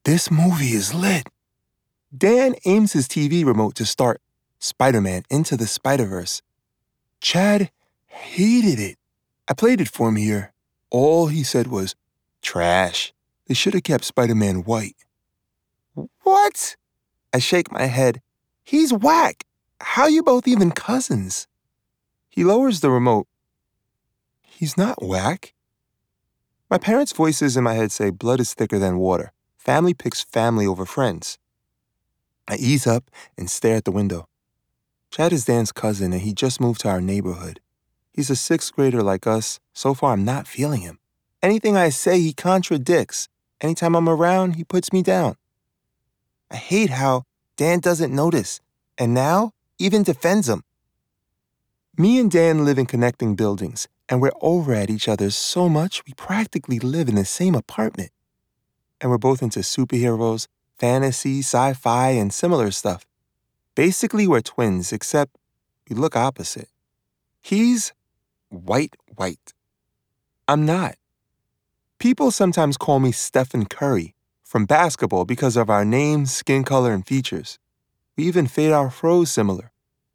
This movie is lit. Dan aims his TV remote to start Spider-Man Into the Spider-Verse. Chad hated it. I played it for him here. All he said was, trash. They should have kept Spider-Man white. What? I shake my head. He's whack. How you both even cousins? He lowers the remote. He's not whack. My parents' voices in my head say blood is thicker than water. Family picks family over friends. I ease up and stare at the window. Chad is Dan's cousin, and he just moved to our neighborhood. He's a sixth grader like us. So far, I'm not feeling him. Anything I say, he contradicts. Anytime I'm around, he puts me down. I hate how Dan doesn't notice, and now even defends him. Me and Dan live in connecting buildings, and we're over at each other so much we practically live in the same apartment. And we're both into superheroes, fantasy, sci-fi, and similar stuff. Basically, we're twins, except we look opposite. He's white. I'm not. People sometimes call me Stephen Curry from basketball because of our names, skin color, and features. We even fade our froze similar.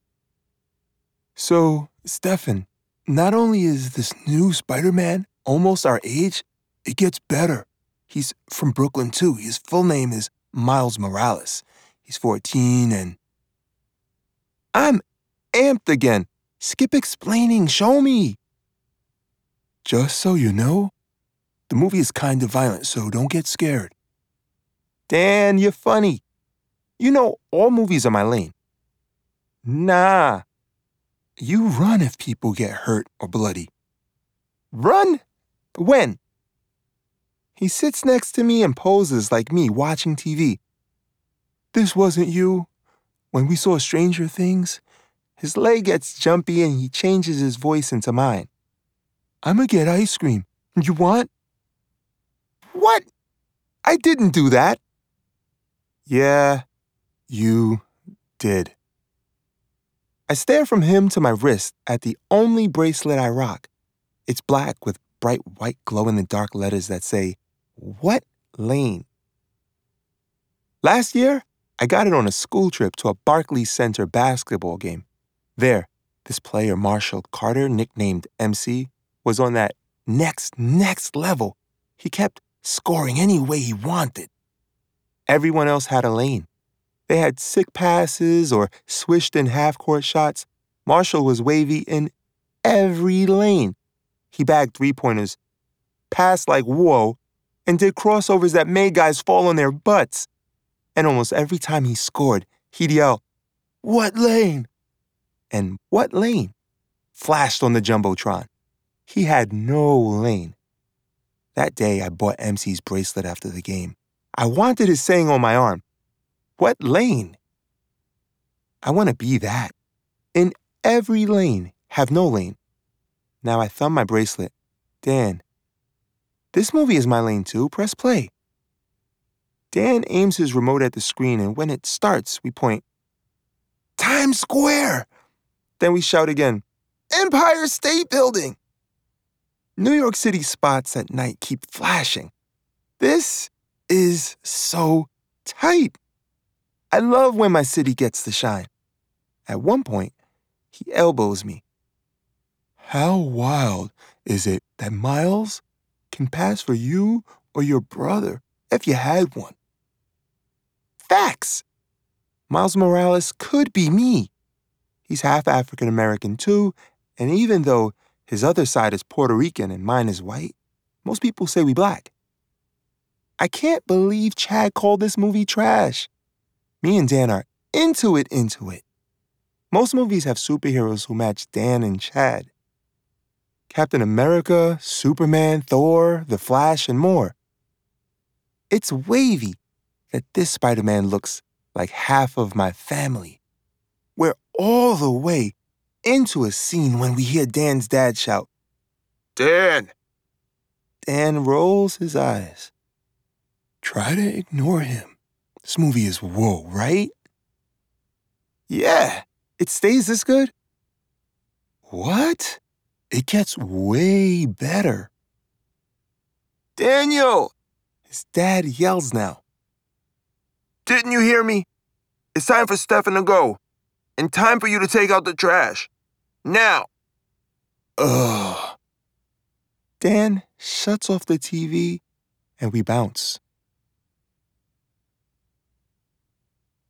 So, Stephen, not only is this new Spider-Man almost our age, it gets better. He's from Brooklyn, too. His full name is Miles Morales. He's 14 and... I'm amped again. Skip explaining. Show me. Just so you know, the movie is kind of violent, so don't get scared. Dan, you're funny. You know all movies are my lane. Nah. You run if people get hurt or bloody. Run? When? He sits next to me and poses like me watching TV. This wasn't you. When we saw Stranger Things, his leg gets jumpy and he changes his voice into mine. I'ma get ice cream. You want? What? I didn't do that. Yeah, you did. I stare from him to my wrist at the only bracelet I rock. It's black with bright white glow-in-the-dark letters that say, What Lane? Last year, I got it on a school trip to a Barclays Center basketball game. There, this player, Marshall Carter, nicknamed MC, was on that next level. He kept scoring any way he wanted. Everyone else had a lane. They had sick passes or swished in half-court shots. Marshall was wavy in every lane. He bagged three-pointers, passed like whoa, and did crossovers that made guys fall on their butts. And almost every time he scored, he'd yell, What lane? And what lane? Flashed on the Jumbotron. He had no lane. That day, I bought MC's bracelet after the game. I wanted his saying on my arm. What lane? I want to be that. In every lane, have no lane. Now I thumb my bracelet. Dan, this movie is my lane too. Press play. Dan aims his remote at the screen, and when it starts, we point, Times Square! Then we shout again, Empire State Building! New York City spots at night keep flashing. This is so tight. I love when my city gets to shine. At one point, he elbows me. How wild is it that Miles can pass for you or your brother if you had one? Facts! Miles Morales could be me. He's half African American too, and even though his other side is Puerto Rican and mine is white, most people say we black. I can't believe Chad called this movie trash. Me and Dan are into it. Most movies have superheroes who match Dan and Chad. Captain America, Superman, Thor, The Flash, and more. It's wavy that this Spider-Man looks like half of my family. We're all the way into a scene when we hear Dan's dad shout, Dan! Dan rolls his eyes. Try to ignore him. This movie is whoa, right? Yeah, it stays this good? What? It gets way better. Daniel! His dad yells now. Didn't you hear me? It's time for Stefan to go. And time for you to take out the trash. Now. Ugh. Dan shuts off the TV and we bounce.